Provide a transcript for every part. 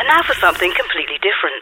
now for something completely different.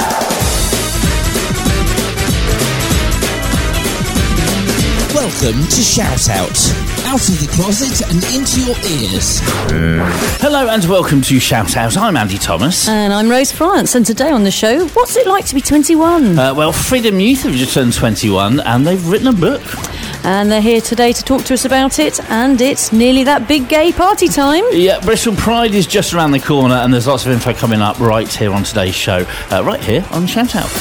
Welcome to Shout Out. Out of the closet and into your ears. Hello and welcome to Shout Out. I'm Andy Thomas. And I'm Rose France. And today on the show, what's it like to be 21? Well, Freedom Youth have just turned 21 and they've written a book. And they're here today to talk to us about it. And it's nearly that big gay party time. Yeah, Bristol Pride is just around the corner and there's lots of info coming up right here on today's show. Right here on Shout Out.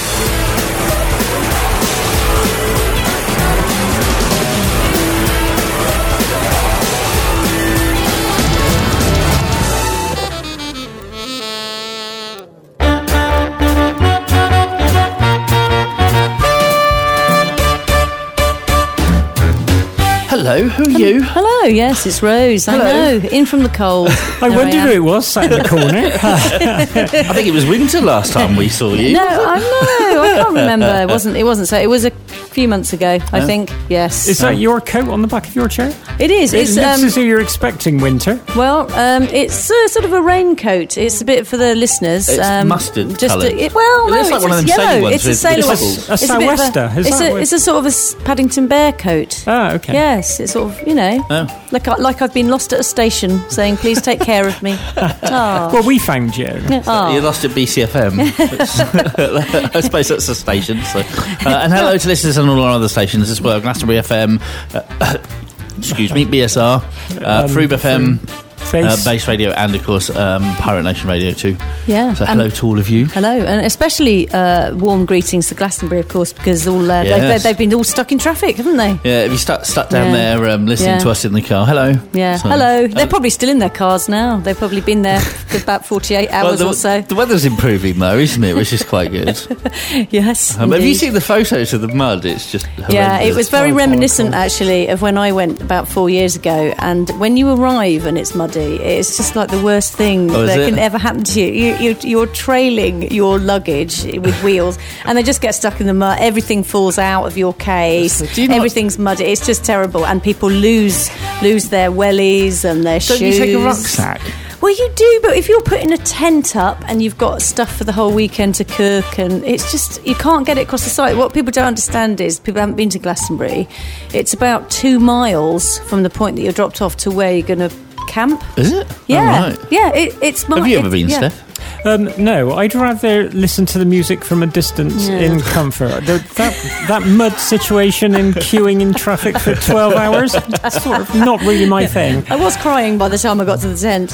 Hello, who are you? Hello, yes, it's Rose. Hello. I know, in from the cold. I wondered who it was sat in the corner. I think it was winter last time we saw you. No, I can't remember. It wasn't so. It was a few months ago, I think. Yes. Is that your coat on the back of your chair? It is. It It's looks as though you're expecting winter. well, it's sort of a raincoat. It's a bit for the listeners. It's mustard coloured. It It looks like it's one of them yellow. sailor ones It's a with sailor one. bubbles. A It's a bit of sou'wester, is that what- it's a sort of a Paddington Bear coat. Ah, okay. Yes, it's sort of, Oh. like I've been lost at a station saying, please take care of me. Oh. Well, we found you. Oh. You lost at BCFM. I suppose that's a station. So. And hello to listeners on all our other stations as well. Glastonbury FM, excuse me, BSR, Froob FM, Base Radio, and of course Pirate Nation Radio too. Yeah. So hello to all of you. Hello, and especially warm greetings to Glastonbury, of course, because Yes. they've been all stuck in traffic, haven't they? Yeah, if you stuck down there listening to us in the car, hello. Yeah, So, hello. They're probably still in their cars now. They've probably been there for about 48 hours or so. The weather's improving though, isn't it? Which is quite good. Yes. Have you indeed. seen the photos of the mud? It's just horrendous. Yeah, it was very Horrible, reminiscent horrible. actually of when I went about 4 years ago. And when you arrive and it's muddy, it's just like the worst thing Oh, is that it? can ever happen to you. You're trailing your luggage with wheels, and they just get stuck in the mud. Everything falls out of your case. Do you not- Everything's muddy. It's just terrible, and people lose their wellies and their Don't shoes. you take a rucksack? Well, you do, but if you're putting a tent up and you've got stuff for the whole weekend to cook, and it's just, you can't get it across the site. What people don't understand is, people haven't been to Glastonbury, it's about 2 miles from the point that you're dropped off to where you're going to camp. Is it? Yeah, Oh, right. yeah, it's... Have you ever been, Steph? No, I'd rather listen to the music from a distance in comfort. That mud situation and queuing in traffic for 12 hours, that's sort of not really my thing. I was crying by the time I got to the tent.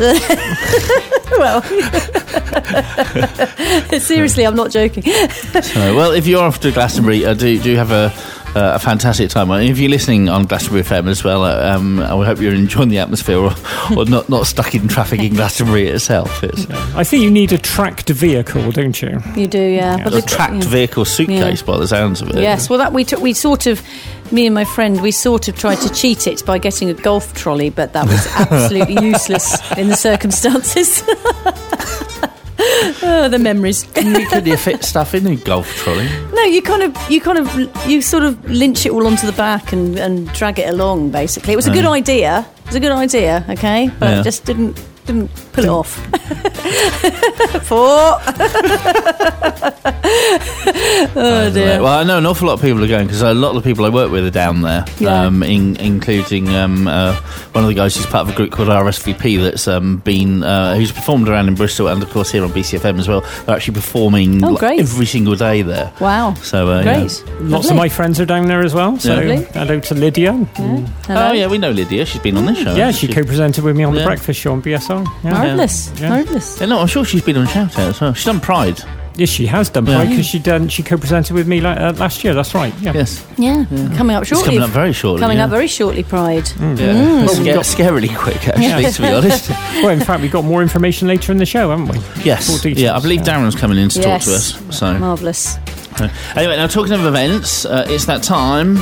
Well, seriously, I'm not joking. Well, if you're off to Glastonbury, do have a fantastic time. If you're listening on Glastonbury FM as well, I hope you're enjoying the atmosphere or not stuck in traffic in Glastonbury itself. I think you need a tracked vehicle, don't you? You do, yeah. But A tracked vehicle suitcase by the sounds of it. Yes, well, we sort of, me and my friend, we sort of tried to cheat it by getting a golf trolley, but that was absolutely useless in the circumstances. Oh, the memories. Could you fit stuff in a golf trolley? No, you sort of lynch it all onto the back and drag it along. Basically, it was a good idea. It was a good idea, okay, but Yeah. just didn't pull it off. Oh dear. Well, I know an awful lot of people are going because a lot of the people I work with are down there, Yeah. including one of the guys who's part of a group called RSVP that's who's performed around in Bristol and of course here on BCFM as well. They're actually performing Oh, great. every single day there. Wow. So Great. Lots of my friends are down there as well, so Lovely. hello to Lydia. Hello. Oh yeah, we know Lydia. She's been on this show. Yeah, hasn't she co-presented with me on the Yeah. breakfast show on BSR. Yeah. Marvellous. Yeah. Marvellous. Yeah, no, I'm sure she's been on Shout Out as well. She's done Pride. Yes, she has done Pride because she co-presented with me last year. That's right. Yeah. Yes, Yeah. Coming up shortly. it's coming up very shortly. Coming yeah. up very shortly, Pride. Yeah, scarily quick actually. To be honest. Well, in fact, we got more information later in the show, haven't we? Yes. Full details, Yeah, I believe yeah. Darren's coming in to talk Yes. to us. So Marvellous. anyway, now talking of events, it's that time.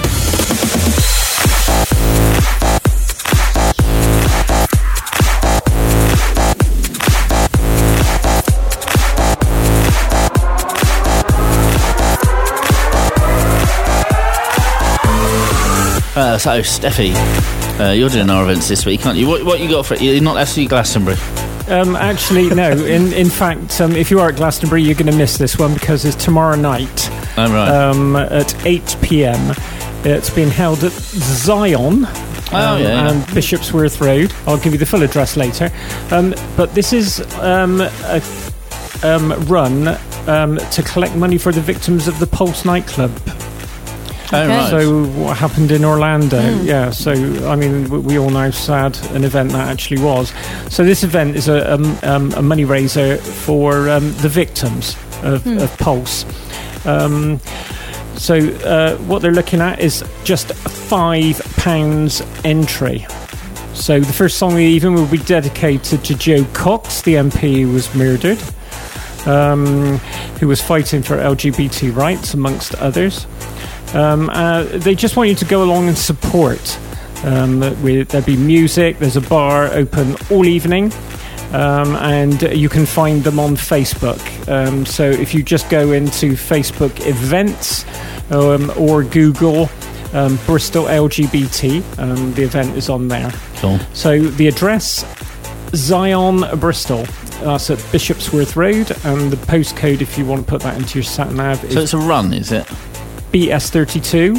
So, Steffi, you're doing our events this week, aren't you? What you got for it? You're not actually Glastonbury. Actually, no. In fact, if you are at Glastonbury, you're going to miss this one because it's tomorrow night Oh, right. at 8 p.m. It's being held at Zion. And Bishopsworth Road. I'll give you the full address later. But this is a run to collect money for the victims of the Pulse nightclub. Oh, right. So what happened in Orlando? Yeah. So I mean, we all know how sad an event that actually was. So this event is a money raiser for the victims of Pulse. So what they're looking at is just £5 entry. So the first song of the evening will be dedicated to Joe Cox, the MP who was murdered, who was fighting for LGBT rights, amongst others. They just want you to go along and support. There'll be music, there's a bar open all evening. And you can find them on Facebook. So if you just go into Facebook events or Google Bristol LGBT, the event is on there. Cool. So the address, Zion, Bristol. That's at Bishopsworth Road, and the postcode, if you want to put that into your sat-nav, So is it's a run, is it? BS32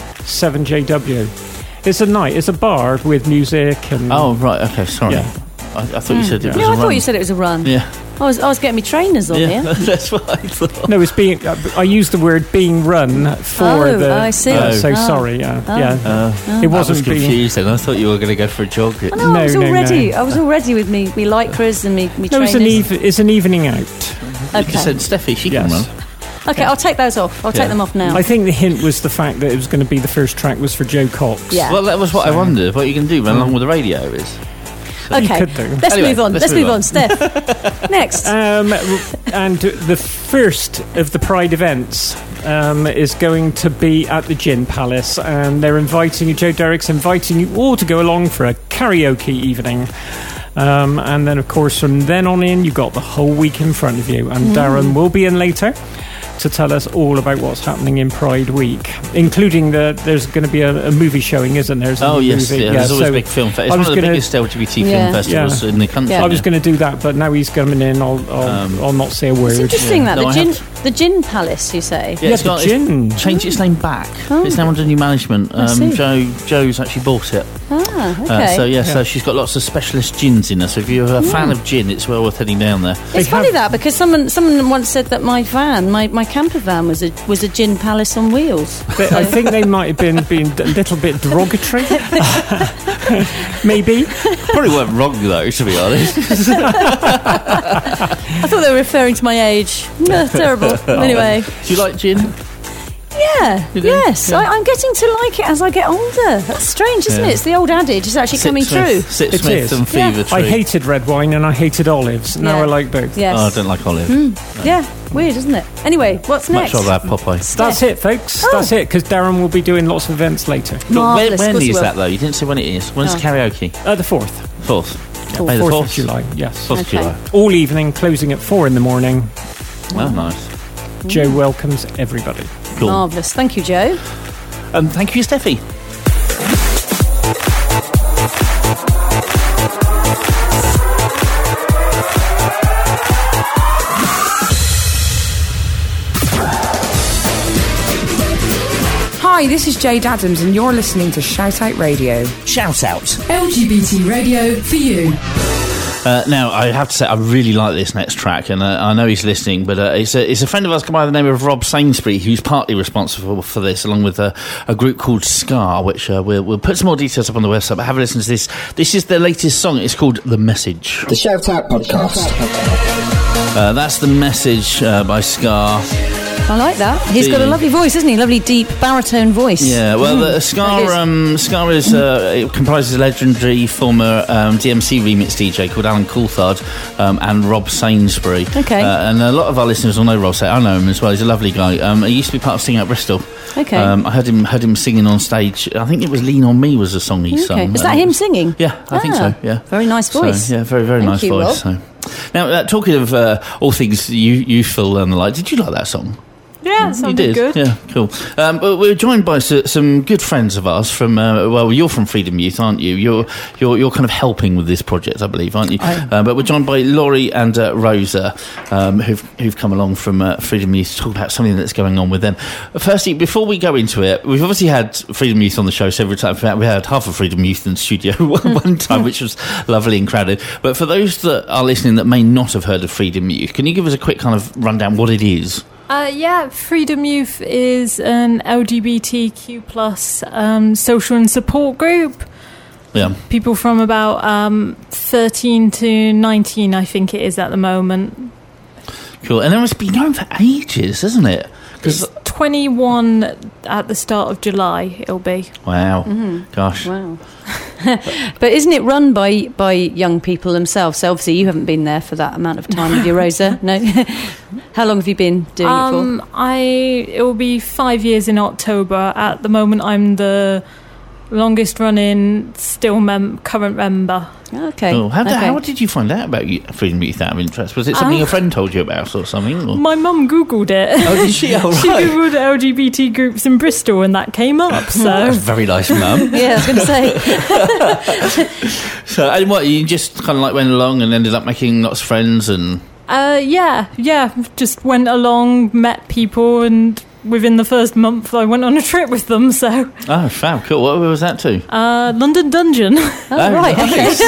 7JW. It's a night. It's a bar with music and... Oh, right. Okay, sorry. Yeah. I thought you said it was a No, run. I thought you said it was a run. Yeah. I was getting me trainers on Yeah, here. that's what I thought. No, it's being. I used the word "being run" for Oh, the. I see. So Oh. sorry. Yeah. It I was wasn't being. confused then. I thought you were going to go for a jog. I know, I was No. already with me lycras and me No, trainers. it's an evening out. You just said, Okay. Steffi, she Yes. can run. Okay, I'll take those off. I'll Yeah. take them off now. I think the hint was the fact that it was going to be the first track was for Joe Cox. Yeah. Well, that was what I wondered. What you can do, run along with the radio is. Okay, could do. let's Anyway, move on. let's Let's move move on. on, Steph. Next. And the first of the Pride events is going to be at the Gin Palace, and they're inviting you. Joe Derrick's inviting you all to go along for a karaoke evening. And then, of course, from then on in, you've got the whole week in front of you. And Darren will be in later to tell us all about what's happening in Pride Week, including there's going to be a movie showing, isn't there? Oh, yes. Movie. Yeah, there's always so a big film festival. I It's was one of the gonna- biggest LGBT Yeah. film festivals Yeah. in the country. Yeah. I was going to do that, but now he's coming in. I'll not say a word. It's interesting that No, I the gin palace. You say. Yeah, it's the got gin. it's changed its name back. Oh. It's now under new management. I see. Joe's actually bought it. Ah, okay. So she's got lots of specialist gins in there. So if you're a fan of gin, it's well worth heading down there. It's funny that because someone once said that my van, my camper van, was a gin palace on wheels. I think they might have been being a little bit derogatory. Maybe. Probably weren't wrong though, to be honest. I thought they were referring to my age. Terrible. Anyway, Do you like gin? yeah, You do? yes, Yeah. I'm getting to like it as I get older. That's strange, isn't Yeah. it? It's the old adage. It's actually coming true. Sit It Smith is. and Yeah. Fever Tree. I hated red wine and I hated olives. Now Yeah. I like both. Yes. Oh, I don't like olive. Yeah, weird, isn't it? Anyway, what's Much next? rather have Popeye. That's it, folks. Oh. That's it, because Darren will be doing lots of events later. Look, Marvellous, when of course is you that will. though? You didn't say when it is. When's Oh. karaoke? The 4th. 4th. Cool. May the 4th of 4th. July, yes. 4th of Okay. July. All evening, closing at 4 in the morning. Oh, nice. Joe welcomes everybody. Cool. Marvellous. Thank you, Joe. Thank you, Steffi. Hi, this is Jade Adams, and you're listening to Shout Out Radio. Shout out. LGBT radio for you. Now, I have to say, I really like this next track, and I know he's listening, but it's a friend of ours by the name of Rob Sainsbury, who's partly responsible for this, along with a group called Scar, which we'll put some more details up on the website, but have a listen to this. This is their latest song. It's called The Message. The Shout Out Podcast. That's The Message by Scar. I like that. He's got a lovely voice, isn't he? Lovely, deep baritone voice. Yeah, well, Scar is it comprises a legendary former DMC remix DJ called Alan Coulthard and Rob Sainsbury. Okay. And a lot of our listeners will know Rob. I know him as well. He's a lovely guy. He used to be part of Sing Out Bristol. Okay. I heard him singing on stage. I think it was Lean On Me was the song he sung. Is that him singing? Yeah, I think so. Yeah. Very nice voice. So, yeah, very, very Thank nice you, voice. Rob. So. Now, talking of all things youthful and the like, did you like that song? Yeah, Yeah, it sounded good. Yeah, cool. But we're joined by some good friends of ours from. You're from Freedom Youth, aren't you? You're kind of helping with this project, I believe, aren't you? But we're joined by Laurie and Rosa, who've come along from Freedom Youth to talk about something that's going on with them. Firstly, before we go into it, we've obviously had Freedom Youth on the show several times. In fact, we had half of Freedom Youth in the studio one time, which was lovely and crowded. But for those that are listening that may not have heard of Freedom Youth, can you give us a quick kind of rundown what it is? Freedom Youth is an LGBTQ plus social and support group. Yeah. People from about 13 to 19, I think it is at the moment. Cool. And it's been going for ages, hasn't it? It's 21 at the start of July, it'll be. Wow. Gosh. Wow. But isn't it run by young people themselves? So obviously you haven't been there for that amount of time, have you, Rosa? No? How long have you been doing it for? It will be 5 years in October. At the moment, I'm the longest running current member. Okay. Cool. How did you find out about Freedom Youth out of interest? Was it something a friend told you about or something? Or? My mum Googled it. Oh, did she? Oh, right. She Googled LGBT groups in Bristol and that came up. So That's very nice, mum. Yeah, I was going to say. So, and what, you just kind of like went along and ended up making lots of friends and... Yeah. Just went along, met people, and within the first month I went on a trip with them, so... Oh, fab, cool. What was that to? London Dungeon. Oh, right,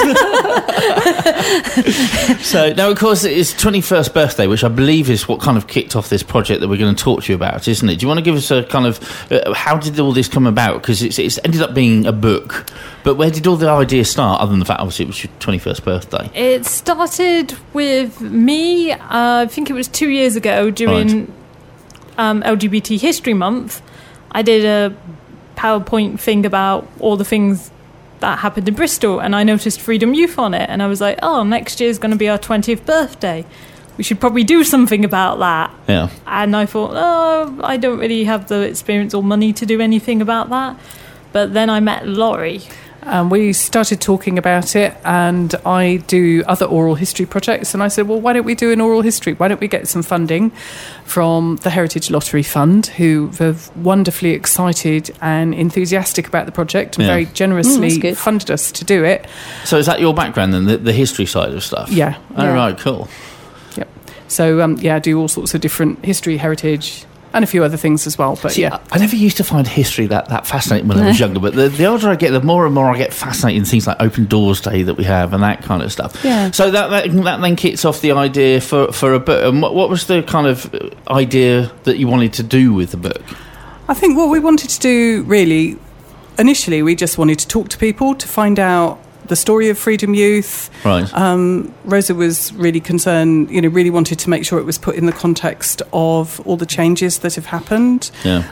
okay. So, now, of course, it's 21st birthday, which I believe is what kind of kicked off this project that we're going to talk to you about, isn't it? Do you want to give us a kind of... how did all this come about? Because it's ended up being a book, but where did all the ideas start, other than the fact, obviously, it was your 21st birthday? It started with me, I think it was 2 years ago, during... LGBT History Month. I did a PowerPoint thing about all the things that happened in Bristol, and I noticed Freedom Youth on it, and I was like, next year's going to be our 20th birthday. We should probably do something about that. Yeah. And I thought, I don't really have the experience or money to do anything about that. But then I met Laurie. We started talking about it, and I do other oral history projects, and I said, well, why don't we do an oral history? Why don't we get some funding from the Heritage Lottery Fund, who are wonderfully excited and enthusiastic about the project and very generously funded us to do it. So is that your background then, the history side of stuff? Yeah. Oh, right, cool. Yep. So, I do all sorts of different history, heritage... and a few other things as well, but See, I never used to find history that fascinating when I was younger, but the older I get, the more and more I get fascinated in things like Open Doors Day that we have and that kind of stuff. Yeah. So that then kicks off the idea for a book. And what was the kind of idea that you wanted to do with the book? I think what we wanted to do, really, initially, we just wanted to talk to people to find out the story of Freedom Youth. Right. Rosa was really concerned, really wanted to make sure it was put in the context of all the changes that have happened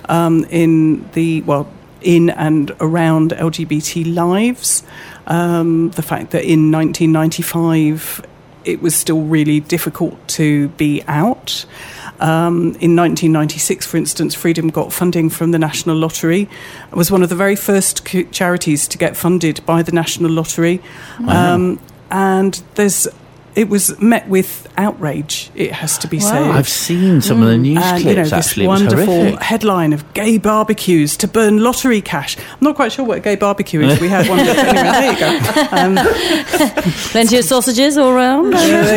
in and around LGBT lives. The fact that in 1995 it was still really difficult to be out. In 1996, for instance, Freedom got funding from the National Lottery. It was one of the very first charities to get funded by the National Lottery. Wow. And it was met with outrage, it has to be said. I've seen some of the news clips, actually. This wonderful horrific headline of gay barbecues to burn lottery cash. I'm not quite sure what a gay barbecue is. We had one. Anyway, there you go. Plenty of sausages all around.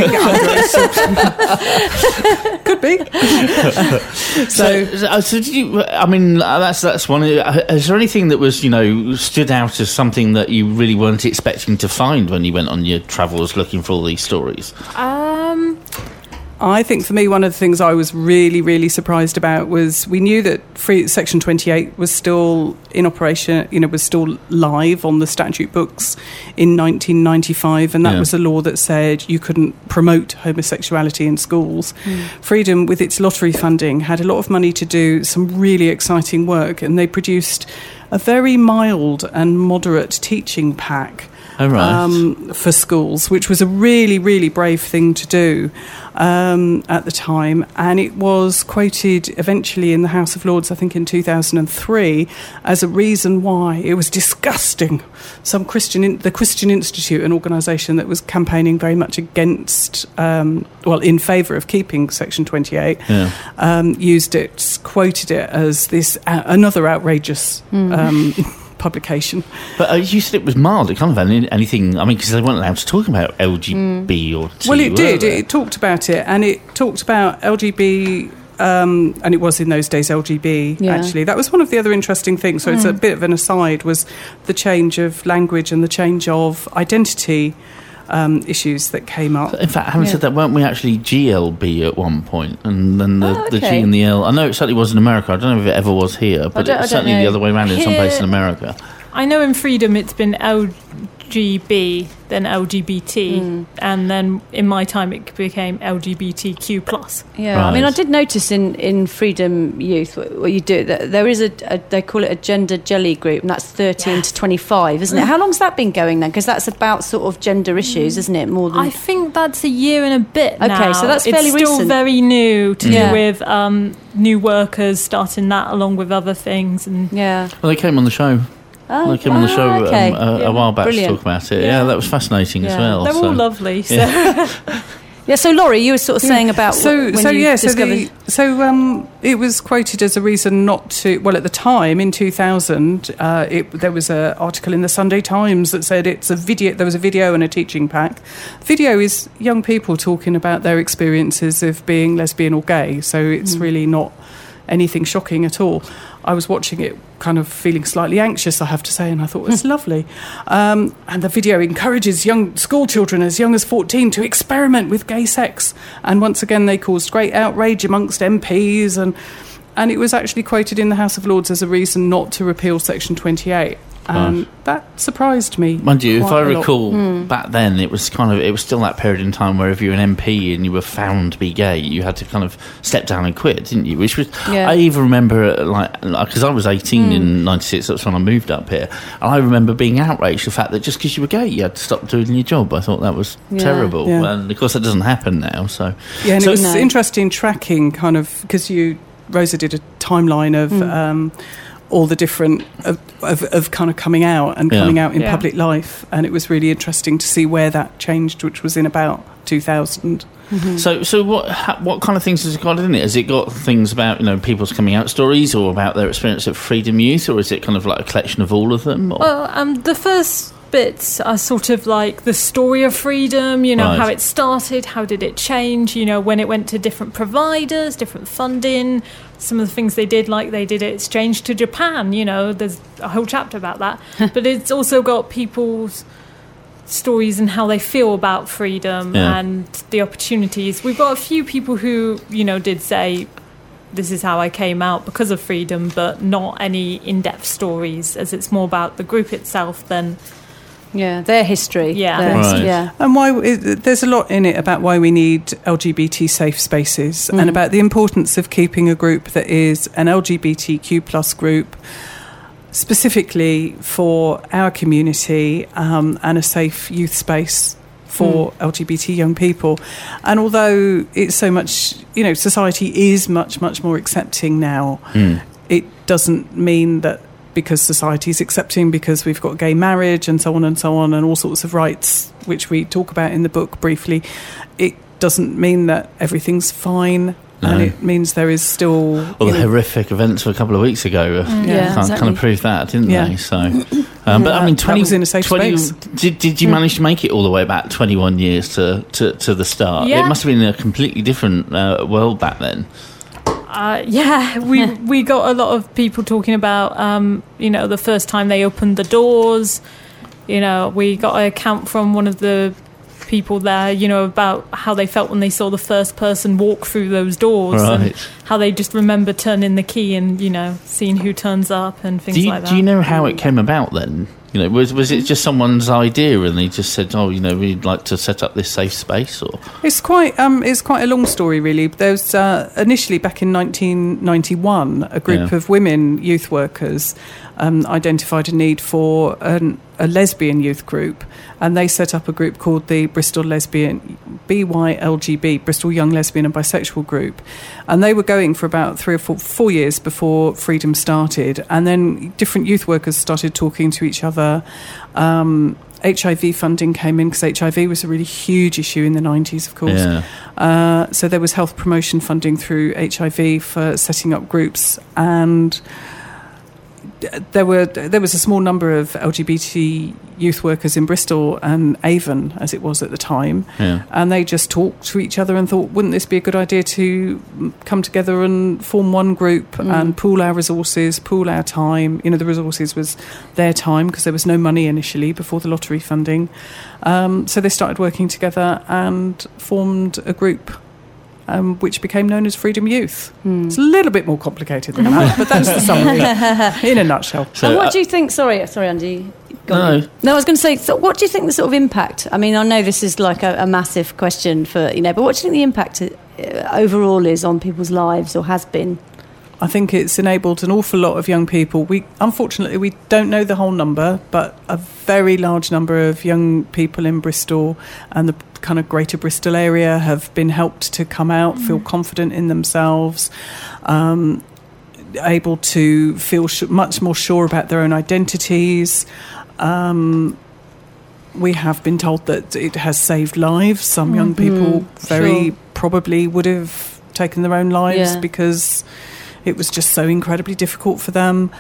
Could be. So did you? I mean, that's one. Is there anything that was stood out as something that you really weren't expecting to find when you went on your travels looking for all these stories? I think for me, one of the things I was really, really surprised about was we knew that Section 28 was still in operation, was still live on the statute books in 1995, and that was a law that said you couldn't promote homosexuality in schools. Freedom, with its lottery funding, had a lot of money to do some really exciting work, and they produced a very mild and moderate teaching pack for schools, which was a really, really brave thing to do at the time. And it was quoted eventually in the House of Lords, I think in 2003, as a reason why it was disgusting. The Christian Institute, an organisation that was campaigning very much against, in favour of keeping Section 28, used it, quoted it as this another outrageous publication. But you said it was mild. It kind of anything. I mean, because they weren't allowed to talk about LGB or T. Well, it did. It talked about it, and it talked about LGB. And it was in those days LGB, actually. That was one of the other interesting things. So it's a bit of an aside, was the change of language and the change of identity issues that came up. In fact, having said that, weren't we actually GLB at one point? And then the G and the L. I know it certainly was in America. I don't know if it ever was here, but it's certainly the other way around in some places in America. I know in Freedom it's been LGB, then LGBT, and then in my time it became LGBTQ+. Yeah, Right. I mean, I did notice in Freedom Youth what you do, that there is they call it a gender jelly group, and that's 13 to 25, isn't it? How long's that been going then? Because that's about sort of gender issues, isn't it? More than I think that's a year and a bit now. Okay, so that's fairly it's still recent. very new to do with new workers starting that along with other things. And Well, they came on the show. They came on the show a while back to talk about it. Yeah, that was fascinating as well. They're all lovely. So. Yeah, so Laurie, you were sort of saying about discovered... it was quoted as a reason not to. Well, at the time in 2000, there was an article in the Sunday Times that said it's a video. There was a video and a teaching pack. Video is young people talking about their experiences of being lesbian or gay, so it's really not anything shocking at all. I was watching it kind of feeling slightly anxious, I have to say, and I thought it's lovely. And the video encourages young school children as young as 14 to experiment with gay sex. And once again, they caused great outrage amongst MPs, and it was actually quoted in the House of Lords as a reason not to repeal Section 28. That surprised me. Mind you, if I recall, back then it was still that period in time where if you were an MP and you were found to be gay, you had to kind of step down and quit, didn't you? Which was, I even remember, because I was 18 in '96, that's when I moved up here, and I remember being outraged the fact that just because you were gay, you had to stop doing your job. I thought that was terrible, and of course that doesn't happen now. So it was interesting tracking, kind of, because Rosa did a timeline of. All the different of kind of coming out and coming out in public life, and it was really interesting to see where that changed, which was in about 2000. So what kind of things has it got in it? Has it got things about people's coming out stories, or about their experience at Freedom Youth, or is it kind of like a collection of all of them? Or? Well, the first bits are sort of like the story of Freedom, how it started, how did it change, when it went to different providers, different funding, some of the things they did, like they did exchange to Japan, there's a whole chapter about that. But it's also got people's stories and how they feel about freedom and the opportunities. We've got a few people who, did say, this is how I came out because of freedom, but not any in-depth stories, as it's more about the group itself than... their history. And why there's a lot in it about why we need LGBT safe spaces and about the importance of keeping a group that is an LGBTQ plus group specifically for our community and a safe youth space for LGBT young people. And although it's so much, society is much, much more accepting now, it doesn't mean that because society is accepting, because we've got gay marriage and so on and all sorts of rights, which we talk about in the book briefly, it doesn't mean that everything's fine. No. And it means there is still... Well, the horrific events of a couple of weeks ago kind of proved that, didn't they? So, but I mean, 20, was in a safe space. Did you manage to make it all the way back 21 years to the start? Yeah. It must have been a completely different world back then. We got a lot of people talking about, the first time they opened the doors. We got an account from one of the people there, about how they felt when they saw the first person walk through those doors, and how they just remember turning the key and, seeing who turns up and things like that. Do you know how it came about then? Was it just someone's idea and they just said, we'd like to set up this safe space? Or it's quite a long story, really. There was initially back in 1991, a group of women youth workers identified a need for a lesbian youth group, and they set up a group called the Bristol Lesbian, BYLGB, Bristol Young Lesbian and Bisexual Group. And they were going for about 3 or 4 years before Freedom started. And then different youth workers started talking to each other. HIV funding came in because HIV was a really huge issue in the 90s, of course. Yeah. So there was health promotion funding through HIV for setting up groups, and there was a small number of LGBT youth workers in Bristol and Avon, as it was at the time, and they just talked to each other and thought, wouldn't this be a good idea to come together and form one group and pool our resources, pool our time. The resources was their time because there was no money initially before the lottery funding. So they started working together and formed a group which became known as Freedom Youth. It's a little bit more complicated than that, but that's the summary in a nutshell. So, and what do you think? Sorry, Andy. No, I was going to say, so what do you think the sort of impact? I mean, I know this is like a massive question for but what do you think the impact overall is on people's lives, or has been? I think it's enabled an awful lot of young people. Unfortunately, we don't know the whole number, but a very large number of young people in Bristol and the kind of greater Bristol area have been helped to come out, feel confident in themselves, able to feel much more sure about their own identities. We have been told that it has saved lives. Some young people very probably would have taken their own lives because it was just so incredibly difficult for them.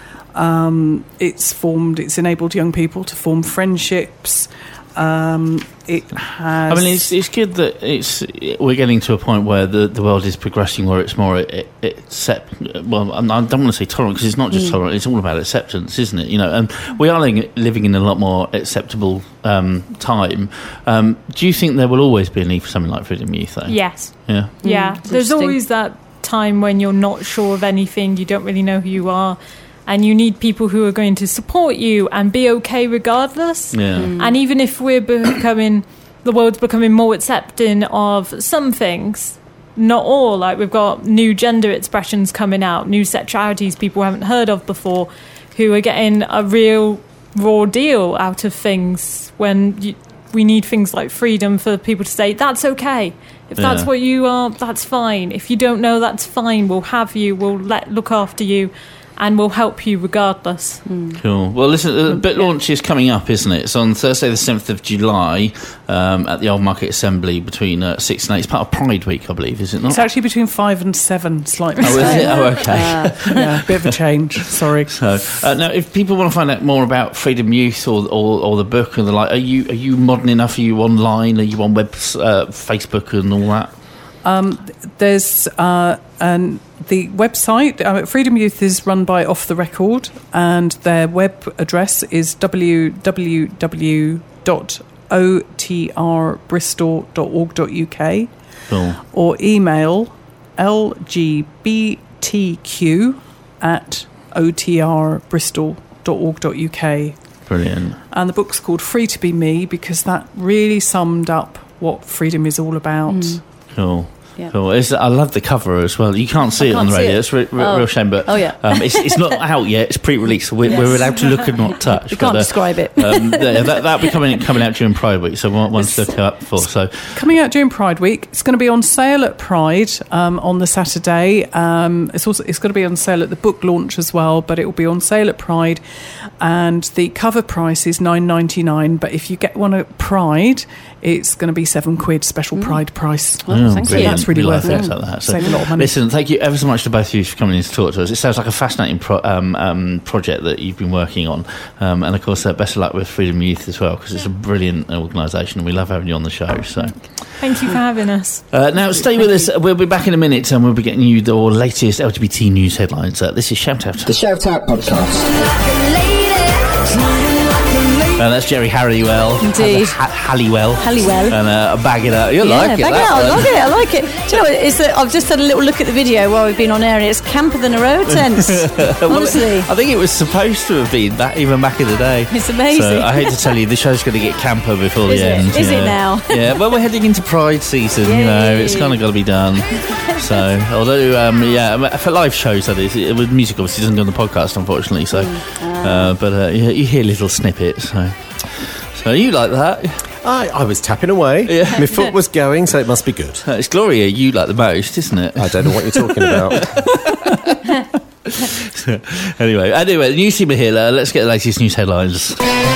It's enabled young people to form friendships. It has. I mean, it's good that we're getting to a point where the world is progressing, where it's more well, I don't want to say tolerant, because it's not just tolerant; it's all about acceptance, isn't it? And we are living in a lot more acceptable time. Do you think there will always be a need for something like Freedom Youth, though? Yes. Yeah. Yeah. There's always that time when you're not sure of anything, you don't really know who you are, and you need people who are going to support you and be okay regardless. And even if the world's becoming more accepting of some things, not all. Like, we've got new gender expressions coming out, new sexualities people haven't heard of before, who are getting a real raw deal out of things, when we need things like freedom for people to say, that's okay. If that's what you are, that's fine. If you don't know, that's fine. We'll have you. We'll look after you, and we'll help you regardless. Cool. Well, listen, the book launch is coming up, isn't it? It's on Thursday the 7th of July at the Old Market Assembly between 6 and 8. It's part of Pride Week, I believe, is it not? It's actually between 5 and 7, slightly. Oh, is it? Oh, okay. Yeah, a bit of a change, sorry. So, now, if people want to find out more about Freedom Youth or the book and the like, are you modern enough? Are you online? Are you on Facebook and all that? There's the website, Freedom Youth is run by Off the Record, and their web address is www.otrbristol.org.uk. Cool. Or email lgbtq@otrbristol.org.uk. Brilliant. And the book's called Free to Be Me, because that really summed up what freedom is all about. Cool. Yeah. Cool. I love the cover as well. You can't see it on the radio. It's a real shame, but it's not out yet. It's pre-release, so we're allowed to look and not touch. We can't describe it. That'll be coming out during Pride Week, so one to look up for. So coming out during Pride Week, it's going to be on sale at Pride on the Saturday. It's going to be on sale at the book launch as well, but it will be on sale at Pride, and the cover price is $9.99. But if you get one at Pride, it's going to be £7 special Pride price. Well, thank you. That's really worth it. Like that. So, save a lot of money. Listen, thank you ever so much to both of you for coming in to talk to us. It sounds like a fascinating project that you've been working on, and of course, best of luck with Freedom Youth as well, because it's a brilliant organisation and we love having you on the show. So, thank you for having us. Now, stay with us. We'll be back in a minute, and we'll be getting you the latest LGBT news headlines. This is Shout Out, the Shout Out podcast. That's Jerry Halliwell. Indeed. Halliwell. And Bag It Up. You like it? Bag It Up. I like it. Do you know what? I've just had a little look at the video while we've been on air, and it's camper than a road tent. Honestly. I think it was supposed to have been that even back in the day. It's amazing. So I hate to tell you, the show's going to get camper before the end. Is it now? Yeah, well, we're heading into Pride season, it's kind of got to be done. So, although, for live shows, that is, with music obviously doesn't go on the podcast, unfortunately, so, but you hear little snippets, so. So you like that? I was tapping away. Yeah. My foot was going, so it must be good. It's Gloria you like the most, isn't it? I don't know what you're talking about. Anyway, the news team are here. Let's get the latest news headlines.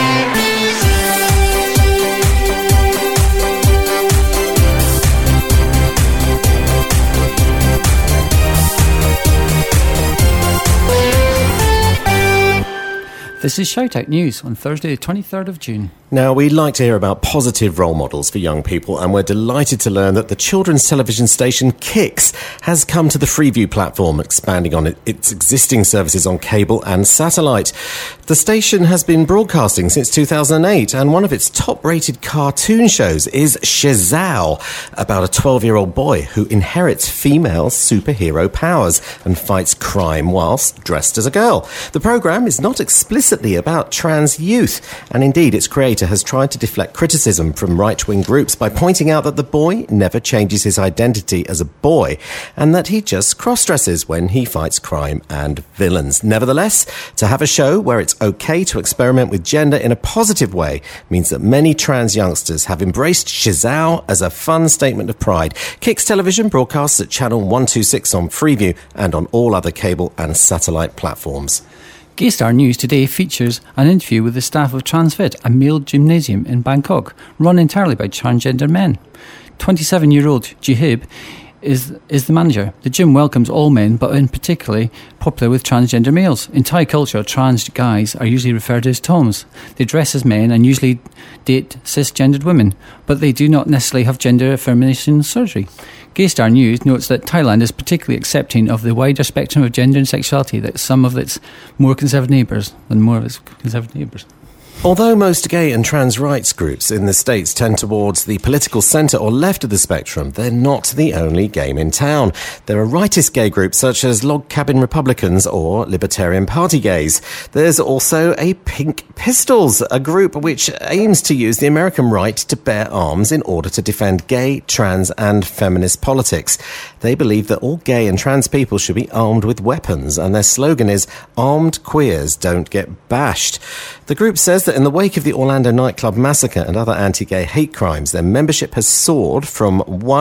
This is Shout Out News on Thursday, the 23rd of June. Now, we like to hear about positive role models for young people, and we're delighted to learn that the children's television station Kix has come to the Freeview platform, expanding on its existing services on cable and satellite. The station has been broadcasting since 2008, and one of its top-rated cartoon shows is Shazam, about a 12-year-old boy who inherits female superhero powers and fights crime whilst dressed as a girl. The programme is not explicitly about trans youth, and indeed its creator has tried to deflect criticism from right-wing groups by pointing out that the boy never changes his identity as a boy and that he just cross-dresses when he fights crime and villains. Nevertheless, to have a show where it's okay to experiment with gender in a positive way means that many trans youngsters have embraced Shazam as a fun statement of pride. Kix Television broadcasts at channel 126 on Freeview and on all other cable and satellite platforms. Gaystar News today features an interview with the staff of TransFit, a male gymnasium in Bangkok, run entirely by transgender men. 27-year-old Jihib is the manager. The gym welcomes all men, but in particularly popular with transgender males. In Thai culture, trans guys are usually referred to as Toms. They dress as men and usually date cisgendered women, but they do not necessarily have gender affirmation surgery. Gaystar News notes that Thailand is particularly accepting of the wider spectrum of gender and sexuality that some of its more conservative neighbours. Although most gay and trans rights groups in the States tend towards the political centre or left of the spectrum, they're not the only game in town. There are rightist gay groups such as Log Cabin Republicans or Libertarian Party gays. There's also a Pink Pistols, a group which aims to use the American right to bear arms in order to defend gay, trans and feminist politics. They believe that all gay and trans people should be armed with weapons, and their slogan is "Armed queers don't get bashed." The group says that in the wake of the Orlando nightclub massacre and other anti-gay hate crimes, their membership has soared from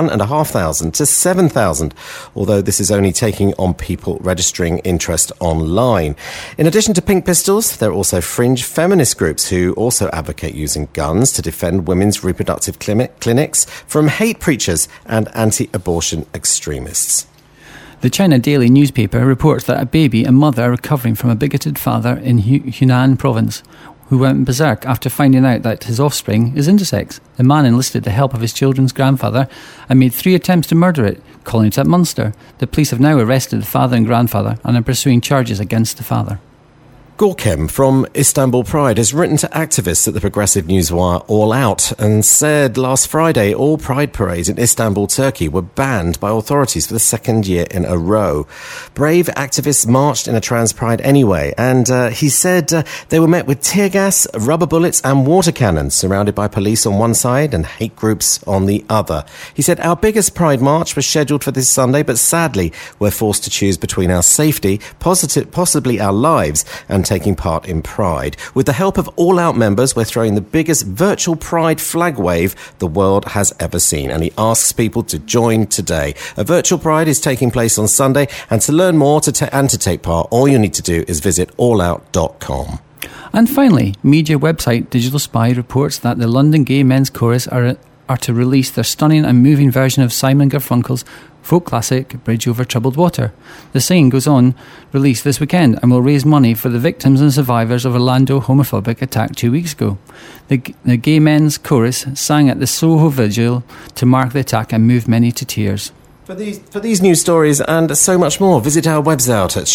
1,500 to 7,000, although this is only taking on people registering interest online. In addition to Pink Pistols, there are also fringe feminist groups who also advocate using guns to defend women's reproductive clinics from hate preachers and anti-abortion extremists. The China Daily newspaper reports that a baby and mother are recovering from a bigoted father in Hunan province who went berserk after finding out that his offspring is intersex. The man enlisted the help of his children's grandfather and made 3 attempts to murder it, calling it at Munster. The police have now arrested the father and grandfather and are pursuing charges against the father. Gorkem from Istanbul Pride has written to activists at the progressive newswire All Out and said last Friday all Pride parades in Istanbul, Turkey were banned by authorities for the second year in a row. Brave activists marched in a trans pride anyway, and he said they were met with tear gas, rubber bullets and water cannons, surrounded by police on one side and hate groups on the other. He said, "Our biggest Pride march was scheduled for this Sunday, but sadly we're forced to choose between our safety, possibly our lives, and taking part in Pride. With the help of All Out members, we're throwing the biggest virtual Pride flag wave the world has ever seen." And he asks people to join today. A virtual Pride is taking place on Sunday, and to learn more to take part, all you need to do is visit allout.com. And finally, media website Digital Spy reports that the London Gay Men's Chorus are to release their stunning and moving version of Simon Garfunkel's folk classic Bridge Over Troubled Water. The singing goes on release this weekend and will raise money for the victims and survivors of Orlando homophobic attack 2 weeks ago. The Gay Men's Chorus sang at the Soho Vigil to mark the attack and moved many to tears. For these news stories and so much more, visit our website at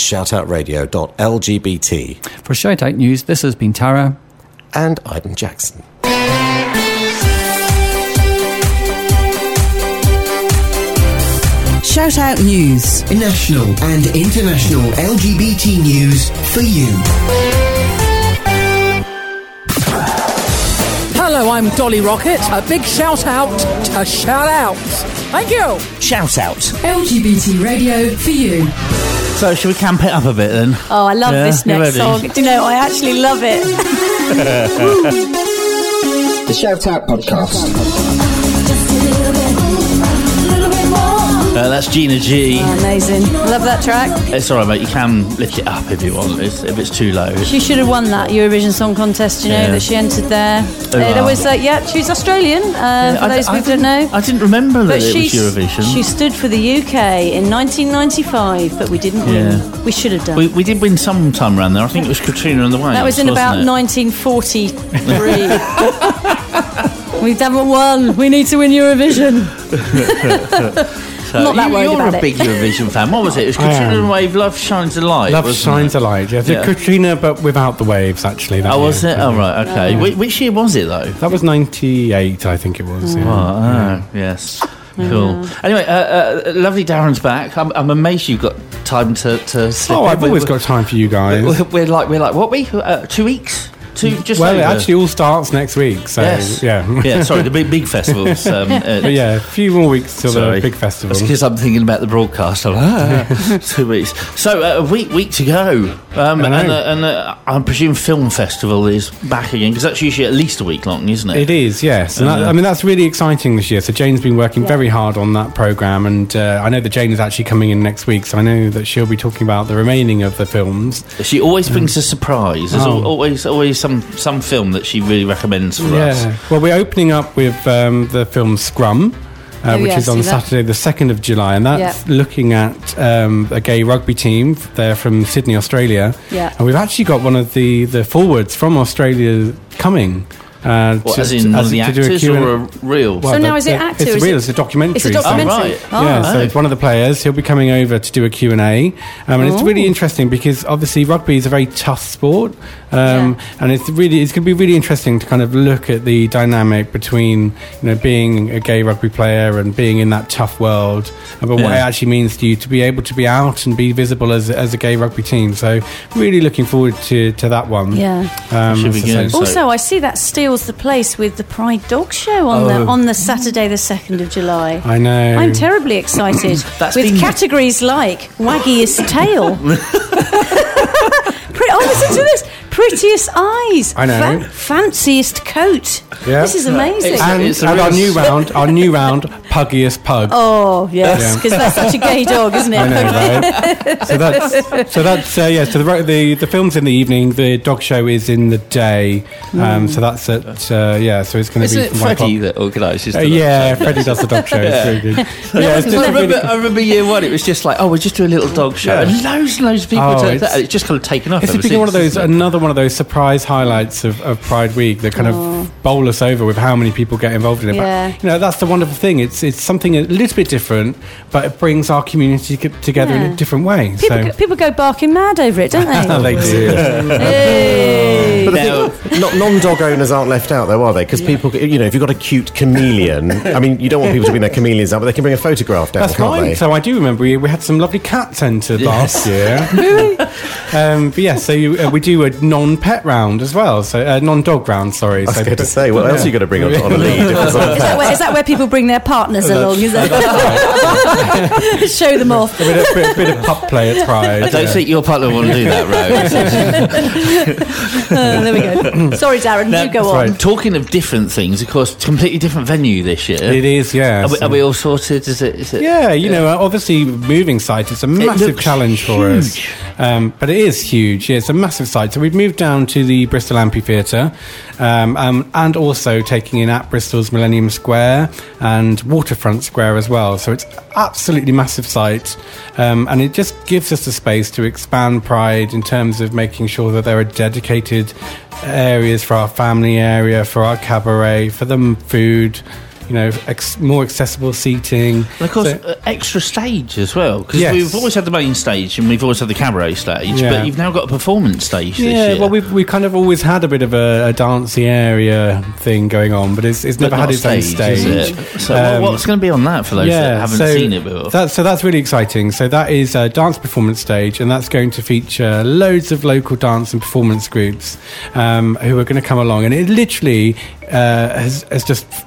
shoutoutradio.lgbt. For Shout Out News, this has been Tara and Ivan Jackson. Shout Out News. National and international LGBT news for you. Hello, I'm Dolly Rocket. A big shout out to Shout Out. Thank you. Shout Out. LGBT radio for you. So, shall we camp it up a bit then? Oh, I love this next song. Do you know, I actually love it. The Shout Out Podcast. That's Gina G. Oh, amazing. Love that track. It's alright, mate. You can lift it up if you want, if it's too low. She should have won that Eurovision Song Contest, you know, that she entered there. There was, she's Australian, for those who don't know. I didn't remember that it was Eurovision. She stood for the UK in 1995, but we didn't win. We should have done. We did win some time around there. I think it was Katrina and the Waves. That was in about 1943. We haven't won. We need to win Eurovision. So not that worried about it. You're a big Eurovision fan. What was it? It was Katrina and the Wave, Love Shines a Light. Love Shines a Light, yeah. Katrina, but without the waves, actually. That was it? Oh, right, okay. Which year was it, though? That was 98, I think it was. Yes. Cool. Anyway, lovely Darren's back. I'm amazed you've got time to slip in. I've always got time for you guys. We're like what week? 2 weeks? Just it actually all starts next week. So yeah. Sorry, the big festivals. But a few more weeks till the big festival. That's because I'm thinking about the broadcast. I'm like, 2 weeks. So a week to go, and I presume Film Festival is back again because that's usually at least a week long, isn't it? It is, yes. And that's really exciting this year. So Jane's been working very hard on that programme, and I know that Jane is actually coming in next week. So I know that she'll be talking about the remaining of the films. She always brings a surprise. There's always some film that she really recommends for us. Well, we're opening up with the film Scrum, which is on Saturday the 2nd of July, and that's looking at a gay rugby team. They're from Sydney, Australia, and we've actually got one of the forwards from Australia coming. As in one of the actors or a real? So now is it actor? It's real. It's a documentary. It's a documentary. So it's one of the players. He'll be coming over to do a Q&A. And it's really interesting because obviously rugby is a very tough sport. And it's going to be really interesting to kind of look at the dynamic between being a gay rugby player and being in that tough world, but what it actually means to you to be able to be out and be visible as a gay rugby team. So really looking forward to that one. Should be good. Also, I see that steals the place with the Pride Dog Show on the Saturday the 2nd of July. I know. I'm terribly excited. With categories like Waggiest Tail. Listen to this. Prettiest eyes. I know. Fanciest coat. Yeah. This is amazing. And our new round, Puggiest Pug. Oh yes, because that's such a gay dog, isn't it? I know, right? So that's So the film's in the evening. The dog show is in the day. So that's at So it's going to be. Isn't it Freddie that organises? Freddie does the dog show. It's very good. I remember year one. It was just like, we'll just do a little dog show, and loads and loads of people. It's just kind of taken off. It's been another one of those surprise highlights of Pride Week that kind of bowl us over with how many people get involved in it. But that's the wonderful thing. It's something a little bit different, but it brings our community together in a different way. People go barking mad over it, don't they? They do. Hey. But non-dog owners aren't left out, though, are they? Because people, if you've got a cute chameleon, I mean, you don't want people to bring their chameleons out, but they can bring a photograph down, can't they? So I do remember we had some lovely cats entered last year. Really? But we do a non-pet round as well. So non-dog round, sorry. I was going to say, what else are you going to bring on a lead? Is that where people bring their partners along? Is that Show them off. A bit of pup play at Pride. I don't think your partner will do that, Rose. There we go. Sorry, Darren, you go on. Right. Talking of different things, of course, completely different venue this year. It is, yeah. Are we all sorted? Is it? Yeah, obviously moving site is a massive challenge for us. But it is huge. Yeah, it's a massive site. So we've moved down to the Bristol Amphitheatre and also taking in at Bristol's Millennium Square and Waterfront Square as well. So it's absolutely massive site, and it just gives us the space to expand Pride in terms of making sure that there are dedicated areas for our family area, for our cabaret, for the food, more accessible seating. And of course, extra stage as well, because we've always had the main stage and we've always had the cabaret stage, but you've now got a performance stage this year. Well, we've kind of always had a bit of a dancey area thing going on, but it's never had its own stage. So what's going to be on that for those that haven't seen it before? That's really exciting. So that is a dance performance stage, and that's going to feature loads of local dance and performance groups who are going to come along, and it literally has just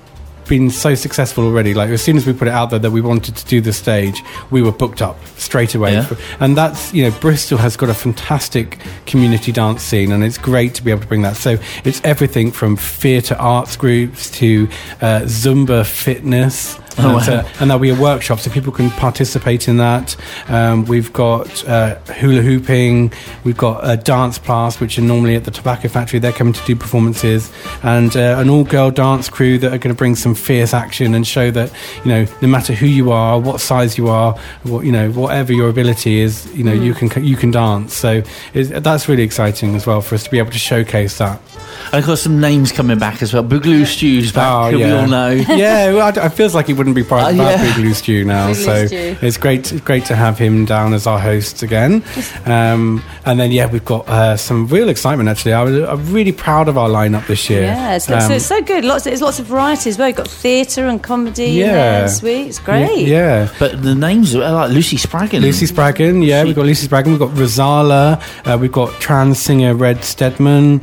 been so successful already. Like as soon as we put it out there that we wanted to do the stage, we were booked up straight away. Yeah. And that's, Bristol has got a fantastic community dance scene, and it's great to be able to bring that. So it's everything from theatre arts groups to Zumba fitness. Oh, wow. And there'll be a workshop so people can participate in that. We've got hula hooping, we've got a dance class, which are normally at the Tobacco Factory. They're coming to do performances, and an all-girl dance crew that are going to bring some fierce action and show that, no matter who you are, what size you are, whatever your ability is, you can dance. So that's really exciting as well for us to be able to showcase that. And of course, some names coming back as well. Boogaloo Stew's back, who we all know. Yeah, well, it feels like he wouldn't be part of Boogaloo Stew now. It's great to have him down as our host again. And then, we've got some real excitement, actually. I'm really proud of our lineup this year. Yeah, it's so good. There's lots of variety as well. You've got theatre and comedy in there this week. It's great. Yeah. But the names are like Lucy Spraggan. We've got Lucy Spraggan. We've got Rosala. We've got trans singer Red Steadman.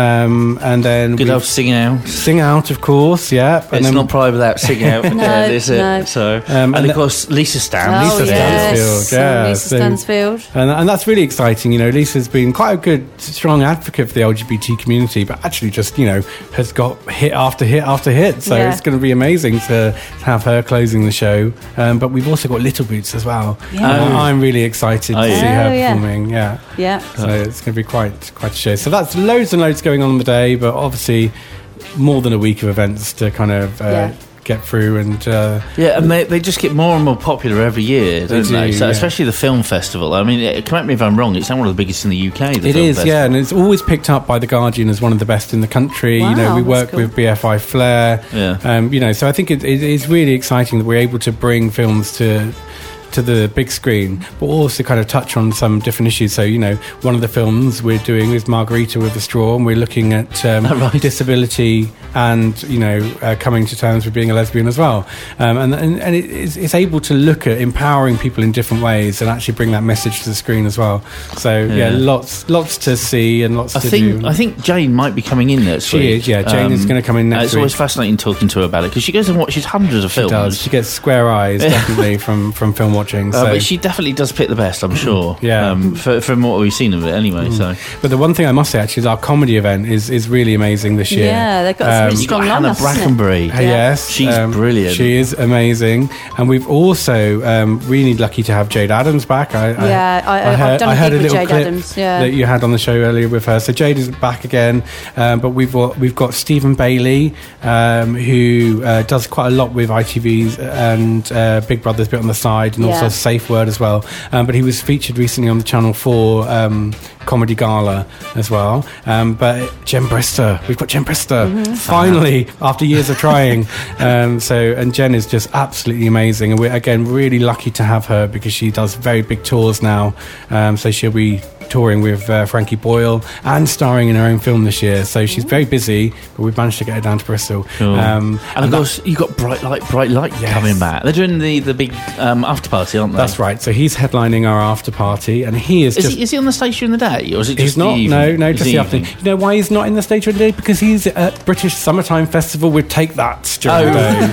And then good old Sing Out. Sing Out, of course, yeah. It's not Pride without Sing Out, is it? No. So, and of course, Lisa Stansfield. Lisa Stansfield. And that's really exciting. Lisa's been quite a good, strong advocate for the LGBT community, but actually just, has got hit after hit after hit. So it's going to be amazing to have her closing the show. But we've also got Little Boots as well. Yeah. I'm really excited to see her performing. Yeah. So it's going to be quite a show. So that's loads and loads going on the day, but obviously more than a week of events to kind of get through. And and they just get more and more popular every year, don't they? So especially the film festival. I mean, correct me if I'm wrong, it's one of the biggest in the UK. It is, and it's always picked up by The Guardian as one of the best in the country. Wow, we work with BFI Flair. So I think it is really exciting that we're able to bring films to the big screen, but also kind of touch on some different issues. So, one of the films we're doing is Margarita with a Straw, and we're looking at disability and, coming to terms with being a lesbian as well. And it's able to look at empowering people in different ways and actually bring that message to the screen as well. So, lots to see and lots to do. I think Jane might be coming in next week. She is, yeah. Jane is going to come in next week. It's always fascinating talking to her about it, because she goes and watches hundreds of films. She does. She gets square eyes, definitely, from film watching. But she definitely does pick the best, I'm sure. From what we've seen of it anyway. So, but the one thing I must say actually is our comedy event is really amazing this year. Yeah, they've got a really strong Hannah lineup. Brackenbury. Yes, she's brilliant. She is amazing, and we've also really lucky to have Jade Adams back. I've done a little Jade clip Adams, that you had on the show earlier with her. So Jade is back again, but we've got Stephen Bailey, who does quite a lot with ITV's and Big Brother's bit on the side, and also Safe Word as well. But he was featured recently on the Channel 4 comedy gala as well. But Jen Brister, we've got Jen Brister finally after years of trying. And Jen is just absolutely amazing, and we're again really lucky to have her because she does very big tours now. So she'll be touring with Frankie Boyle and starring in her own film this year. So she's very busy, but we've managed to get her down to Bristol. Cool. And of course, you've got Bright Light coming back. They're doing the big after party, aren't they? That's right. So he's headlining our after party, and he is Is he on the stage during the day, or is it just he's not? the No, evening? just the afternoon. You know why he's not in the stage during the day? Because he's at British Summertime Festival with Take That during the day.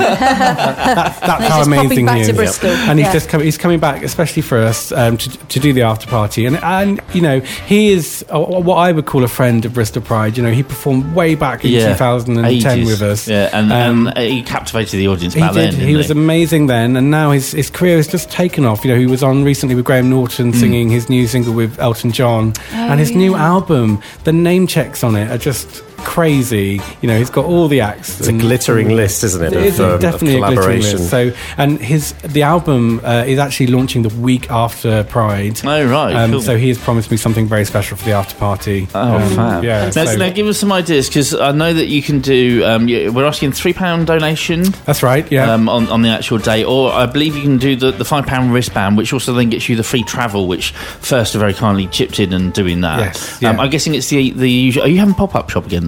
That's how amazing he is. Bristol. And he's coming back, especially for us, to do the after party. And he is what I would call a friend of Bristol Pride. He performed way back in 2010 with us. Yeah, and he captivated the audience back then. He was amazing then, and now his career has just taken off. He was on recently with Graham Norton singing his new single with Elton John, and his new album. The name checks on it are just crazy. He's got all the acts. It's a glittering list, isn't it? It's definitely a glittering list. So, and the album is actually launching the week after Pride. Oh right, cool. So he has promised me something very special for the after party. Oh, fab. Yeah. Now give us some ideas, because I know that you can do. We're asking £3 donation. That's right. Yeah. On the actual day, or I believe you can do the £5 wristband, which also then gets you the free travel, which First are very kindly chipped in and doing that. Yes. Yeah. I'm guessing it's the usual. Are you having pop-up shop again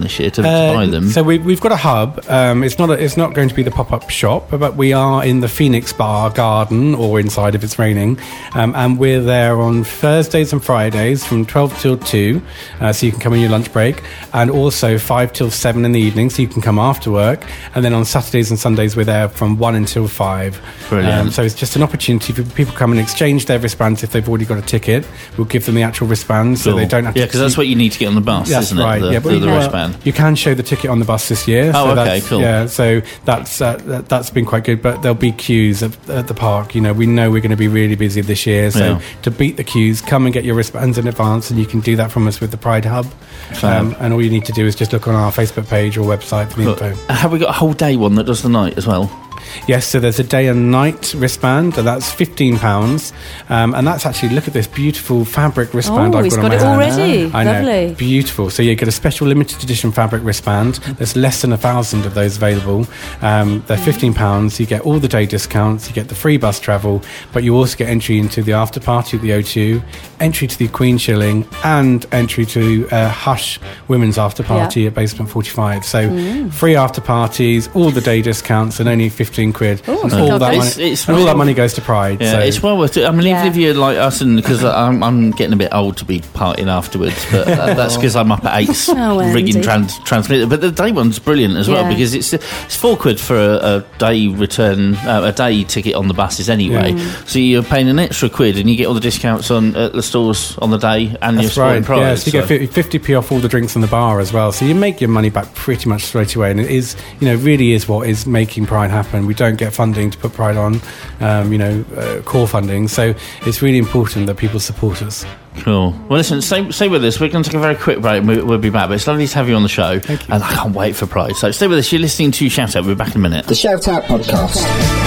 this year to buy them? So we've got a hub. It's not going to be the pop-up shop, but we are in the Phoenix Bar garden, or inside if it's raining, and we're there on Thursdays and Fridays from 12 till 2, so you can come on your lunch break, and also 5 till 7 in the evening, so you can come after work, and then on Saturdays and Sundays we're there from 1 until 5. Brilliant. So it's just an opportunity for people to come and exchange their wristbands if they've already got a ticket. We'll give them the actual wristband, so they don't have to... Yeah, because that's what you need to get on the bus, isn't right. it? The wristband. You can show the ticket on the bus this year. Oh, okay, cool. Yeah, so that's been quite good, but there'll be queues at the park. We know we're going to be really busy this year, so to beat the queues, come and get your wristbands in advance, and you can do that from us with the Pride Hub. And all you need to do is just look on our Facebook page or website for the info. Have we got a whole day one that does the night as well? Yes, so there's a day and night wristband, and that's £15. And that's actually, look at this beautiful fabric wristband I've got on my hand. Oh, he's got it already. I know, lovely. beautiful. So you get a special limited edition fabric wristband. There's less than 1,000 of those available. They're £15. You get all the day discounts, you get the free bus travel, but you also get entry into the after party at the O2, entry to the Queen Shilling, and entry to Hush Women's after party at Basement 45. So free after parties, all the day discounts, and only £15. And all that money goes to Pride. Yeah, so. it's well worth it. I mean, even if you're like us, and because I'm getting a bit old to be partying afterwards, but that's because I'm up at 8 rigging transmitter. But the day one's brilliant as well, because it's £4 for a day return, a day ticket on the buses anyway. So you're paying an extra £1, and you get all the discounts at the stores on the day, and you're supporting Pride. Yeah, so you get 50p off all the drinks in the bar as well. So you make your money back pretty much straight away, and it is, really is what is making Pride happen. We don't get funding to put Pride on, core funding. So it's really important that people support us. Cool. Well, listen, stay with us. We're going to take a very quick break. We'll be back. But it's lovely to have you on the show. Thank you. And I can't wait for Pride. So stay with us. You're listening to Shout Out. We'll be back in a minute. The Shout Out Podcast.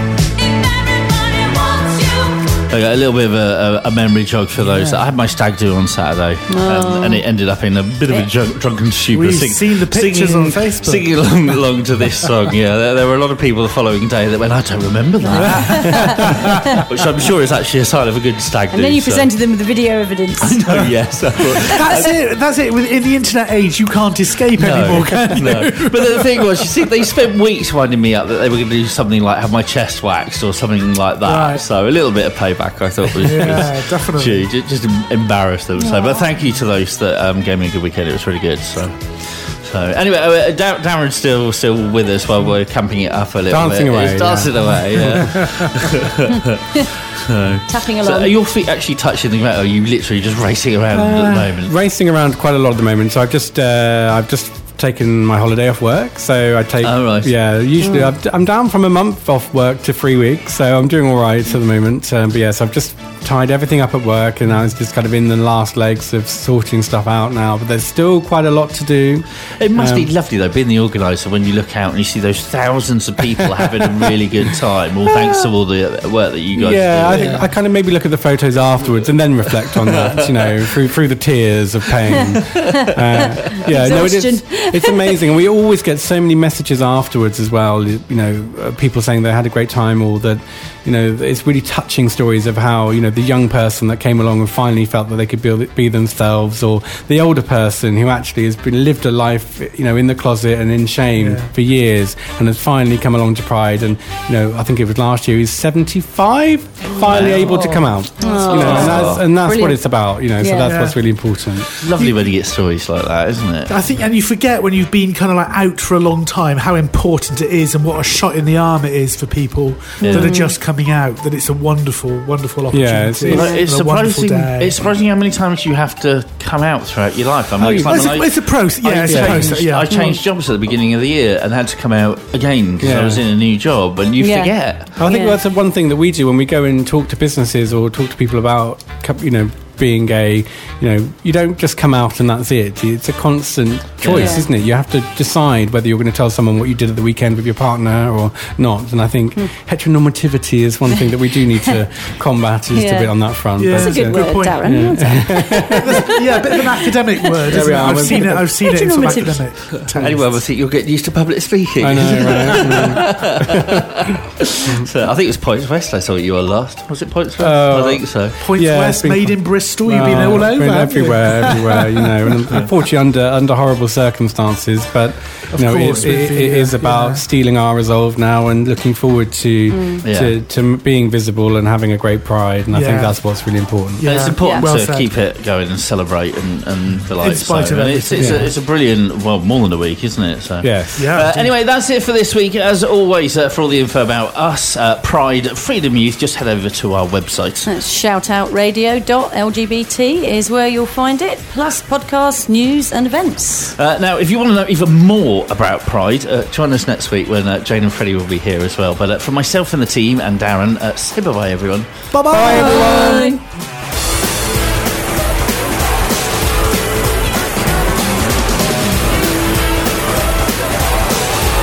Okay, a little bit of a memory jog for those. I had my stag do on Saturday, and it ended up in a bit of a drunken stupor. We've seen the pictures on Facebook. Singing along to this song, there were a lot of people the following day that went, I don't remember that. Which I'm sure is actually a sign of a good stag do. And then you presented them with the video evidence. I know, yes. That's it. In the internet age, you can't escape anymore, can you? No. But the thing was, you see, they spent weeks winding me up that they were going to do something like have my chest waxed or something like that. Right. So a little bit of payback, I thought was definitely. Just embarrass them. So, but thank you to those that gave me a good weekend. It was really good. So anyway, Darren's still with us while we're camping it up a little dancing bit. Away, He's dancing away. Tapping along. So are your feet actually touching the ground, or are you literally just racing around at the moment? Racing around quite a lot at the moment. So I've just taken my holiday off work, so I take usually I'm down from a month off work to 3 weeks, so I'm doing all right at the moment, but yes, I've just tied everything up at work, and I was just kind of in the last legs of sorting stuff out now, but there's still quite a lot to do. It must be lovely though, being the organiser, when you look out and you see those thousands of people having a really good time, all thanks to all the work that you guys do. I think I kind of maybe look at the photos afterwards and then reflect on that, through the tears of pain. It's amazing, and we always get so many messages afterwards as well, people saying they had a great time, or that it's really touching stories of how the young person that came along and finally felt that they could be themselves, or the older person who actually has lived a life in the closet and in shame for years and has finally come along to Pride, and I think it was last year, he's 75, finally able to come out. And that's what it's about, so that's what's really important. Lovely when you get stories like that, isn't it? I think, and you forget when you've been kind of like out for a long time how important it is and what a shot in the arm it is for people that are just coming out, that it's a wonderful opportunity. It's surprising how many times you have to come out throughout your life. I mean, it's a process. I changed jobs at the beginning of the year and had to come out again because I was in a new job, and you forget. I think that's the one thing that we do when we go and talk to businesses or talk to people about being gay. You don't just come out and that's it. It's a constant choice, isn't it? You have to decide whether you're going to tell someone what you did at the weekend with your partner or not. And I think heteronormativity is one thing that we do need to combat just a bit on that front. That's a good word, Darren. A bit of an academic word, isn't it? I've seen it in some academic terms. Anyway, I think you're getting used to public speaking. I know, right? So I think it was Points West I saw you on last. Was it Points West? I think so. Points West, made in Bristol. Bristol. You've been all over. Been everywhere, you know. And unfortunately, under horrible circumstances, but you know, it is about steeling our resolve now and looking forward to being visible and having a great pride. And I think that's what's really important. It's important to keep it going and celebrate and the like. It's a brilliant, well, more than a week, isn't it? So yes. Anyway, that's it for this week. As always, for all the info about us, Pride, Freedom Youth, just head over to our website. That's shoutoutradio.lgbt is where you'll find it, plus podcasts, news and events. Now, if you want to know even more about Pride, join us next week when Jane and Freddie will be here as well. But for myself and the team and Darren, say bye-bye, everyone. Bye-bye. Bye, everyone.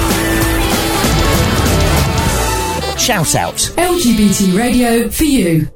Shout out. LGBT radio for you.